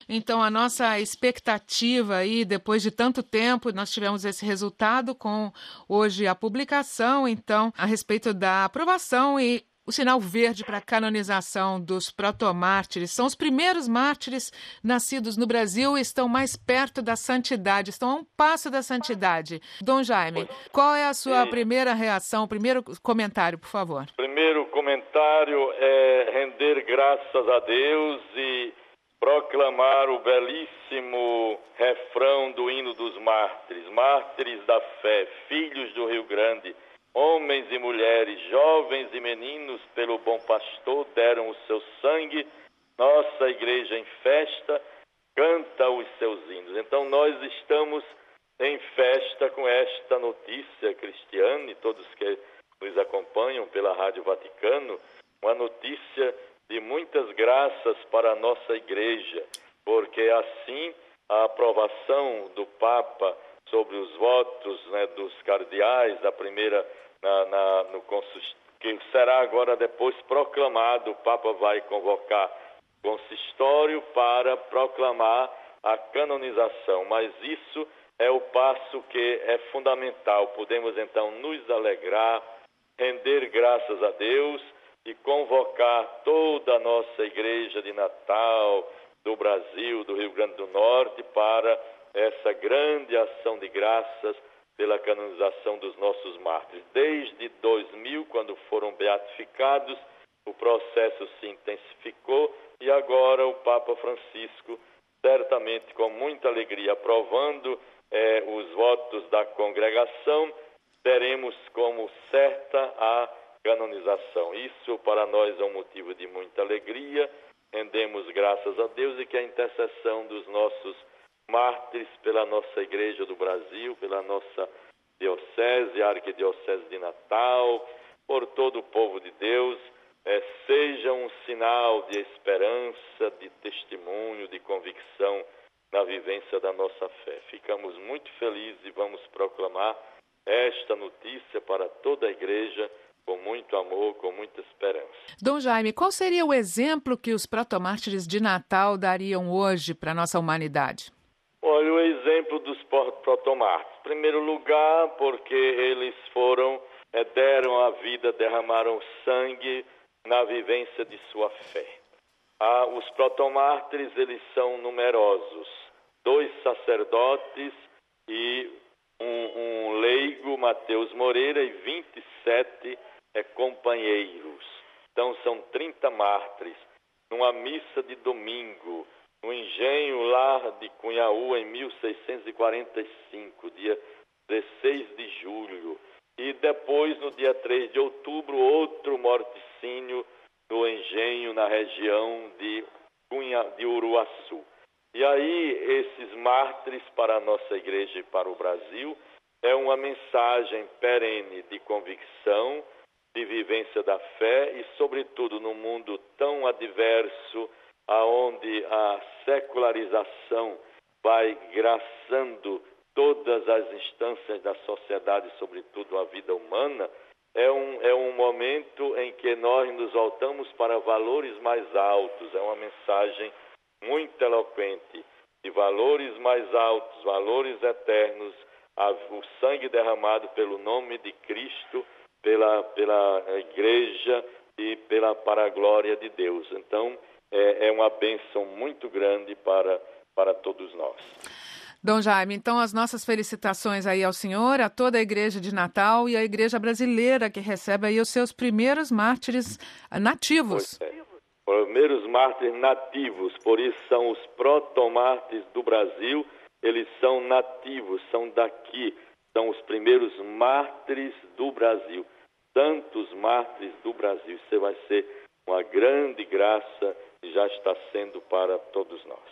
Então, a nossa expectativa aí, depois de tanto tempo, nós tivemos esse resultado com hoje a publicação, então, a respeito da aprovação e o sinal verde para a canonização dos protomártires. São os primeiros mártires nascidos no Brasil e estão mais perto da santidade, estão a um passo da santidade. Dom Jaime, qual é a sua primeira reação, primeiro comentário, por favor? Primeiro comentário é render graças a Deus e proclamar o belíssimo refrão do hino dos mártires, mártires da fé, filhos do Rio Grande, homens e mulheres, jovens e meninos, pelo bom pastor deram o seu sangue, nossa igreja em festa canta os seus hinos. Então nós estamos em festa com esta notícia, Cristiane, e todos que nos acompanham pela Rádio Vaticano, uma notícia de muitas graças para a nossa igreja, porque assim a aprovação do Papa sobre os votos, dos cardeais da primeira no que será agora depois proclamado, o Papa vai convocar consistório para proclamar a canonização, mas isso é o passo que é fundamental. Podemos então nos alegrar, render graças a Deus e convocar toda a nossa igreja de Natal, do Brasil, do Rio Grande do Norte, para essa grande ação de graças pela canonização dos nossos mártires. Desde 2000, quando foram beatificados, o processo se intensificou e agora o Papa Francisco, certamente com muita alegria, aprovando os votos da congregação, teremos como certa a canonização. Isso para nós é um motivo de muita alegria, rendemos graças a Deus e que a intercessão dos nossos mártires pela nossa Igreja do Brasil, pela nossa diocese, a Arquidiocese de Natal, por todo o povo de Deus, seja um sinal de esperança, de testemunho, de convicção na vivência da nossa fé. Ficamos muito felizes e vamos proclamar esta notícia para toda a Igreja com muito amor, com muita esperança. Dom Jaime, qual seria o exemplo que os protomártires de Natal dariam hoje para a nossa humanidade? Olha, o exemplo dos protomártires. Em primeiro lugar, porque eles deram a vida, derramaram sangue na vivência de sua fé. Os protomártires, eles são numerosos. 2 sacerdotes e um leigo, Mateus Moreira, e 27 companheiros. Então, são 30 mártires. Numa missa de domingo, no engenho lá de Cunhaú, em 1645, dia 16 de julho. E depois, no dia 3 de outubro, outro morticínio no engenho, na região de Uruaçu. E aí, esses mártires para a nossa igreja e para o Brasil é uma mensagem perene de convicção, de vivência da fé e, sobretudo, num mundo tão adverso, aonde a secularização vai graçando todas as instâncias da sociedade, sobretudo a vida humana, é um momento em que nós nos voltamos para valores mais altos. É uma mensagem muito eloquente de valores mais altos, valores eternos, o sangue derramado pelo nome de Cristo, pela Igreja e para a glória de Deus. Então, é uma bênção muito grande para todos nós. Dom Jaime, então as nossas felicitações aí ao senhor, a toda a Igreja de Natal e a Igreja brasileira que recebe aí os seus primeiros mártires nativos. Primeiros mártires nativos, por isso são os protomártires do Brasil, eles são nativos, são daqui, são os primeiros mártires do Brasil, santos mártires do Brasil. Isso vai ser uma grande graça e já está sendo para todos nós.